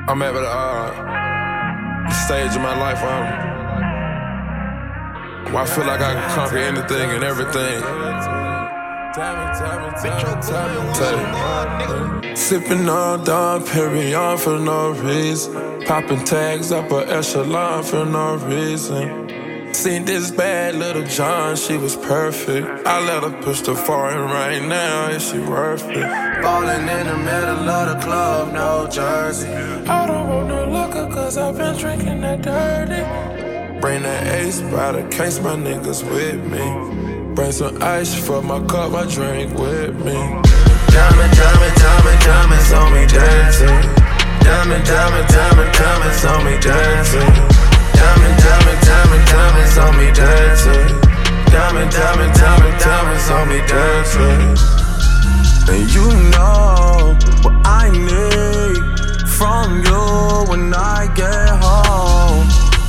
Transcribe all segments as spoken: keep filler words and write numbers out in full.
I'm at the, uh, the stage of my life um, where I feel like I can conquer anything and everything. Sipping on Dom Perignon for no reason. Popping tags up a echelon for no reason. Seen this bad little John, she was perfect. I let her push the foreign right now, is she worth it? Ballin' in the middle of the club, no jersey. I don't want no liquor cause I've been drinking that dirty. Bring that ace by the case, my niggas with me. Bring some ice for my cup, I drink with me. Diamond, diamond, diamond, diamonds on me dancing. Diamond, diamond, diamond, diamonds on me dancing. Diamond, diamond, diamond, diamonds on me dancing. Diamond, diamond, diamond, diamonds on me dancing. And you know what I need from you when I get home.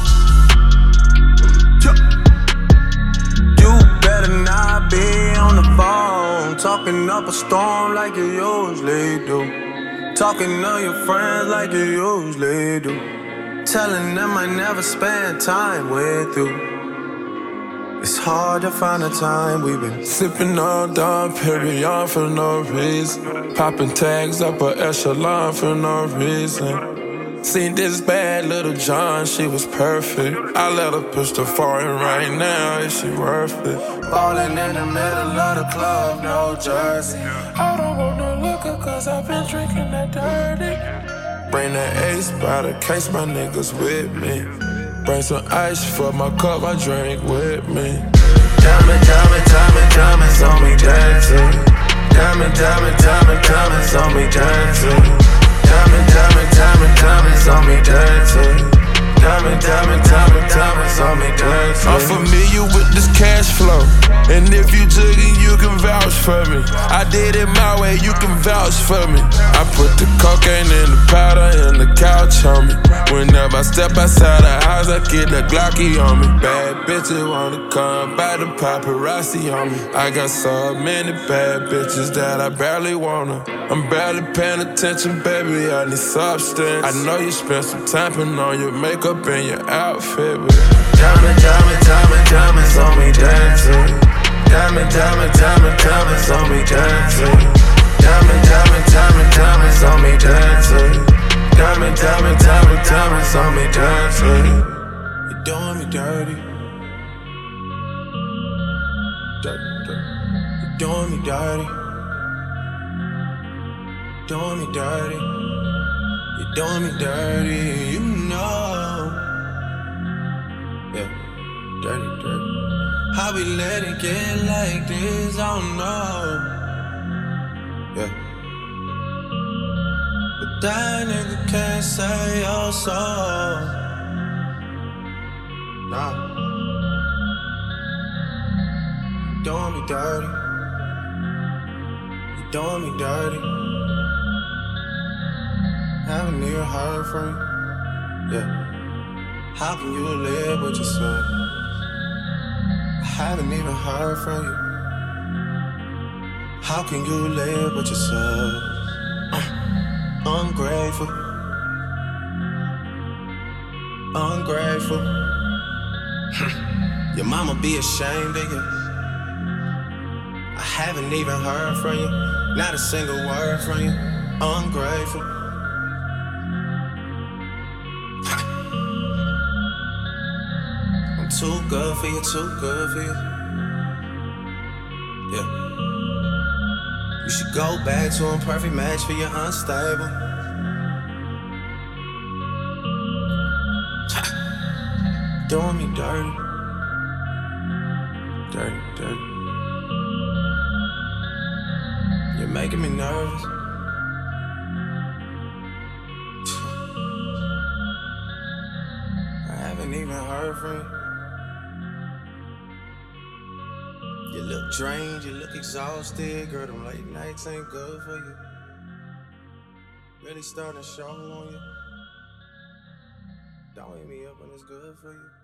You better not be on the phone, talking up a storm like you usually do. Talking to your friends like you usually do. Telling them I never spend time with you. It's hard to find the time we've been sipping on Dom Perignon for no reason. Popping tags up a echelon for no reason. Seen this bad little John, she was perfect. I let her push the foreign right now, is she worth it? Ballin' in the middle of the club, no jersey. I don't want no liquor cause I've been drinking that dirty. Bring that ace by the case, my niggas with me. Bring some ice for my cup, I drink with me. Diamond, diamond, diamond, diamonds on me dancing. Diamond, diamond, diamond, diamonds on me dancing. Diamond, diamond, diamond, diamonds on me dancing. Diamond, diamond, diamond, diamonds on me dancing. I'm familiar with this cash flow, and if you took it, you can vouch for me. I did it my way, you can vouch for me. I put the cocaine in the powder and the couch on me. Whenever I step outside the house, I get the Glocky on me. Bad bitches wanna come by the paparazzi on me. I got so many bad bitches that I barely wanna. I'm barely paying attention, baby, I need substance. I know you spent some time putting on your makeup and your outfit, but diamond, diamond, diamond, diamonds on me dancing. Diamond, diamond, diamond, diamonds on me dancing. Diamond, diamond, diamond, diamonds on me dancing. Diamond, diamond, diamond, diamonds on me dancing. You're doing me dirty. Dirty, dirty. You're doing me dirty. Doing me dirty. You're doing me dirty, you know. Yeah, dirty, dirty. How we let it get like this, I don't know. Yeah. But that nigga can't say oh so. Nah. You doing me dirty. You doing me dirty. Haven't even heard from you. Yeah. How can you live with yourself? I haven't even heard from you. How can you live with yourself? Uh, ungrateful. Ungrateful. Your mama be ashamed of you. I haven't even heard from you. Not a single word from you. Ungrateful. Too good for you, too good for you. Yeah. You should go back to a perfect match for your unstable. Doing me dirty. Dirty, dirty. You're making me nervous. I haven't even heard from you. You look drained, you look exhausted. Girl, them late nights ain't good for you. Really starting to show on you. Don't wake me up when it's good for you.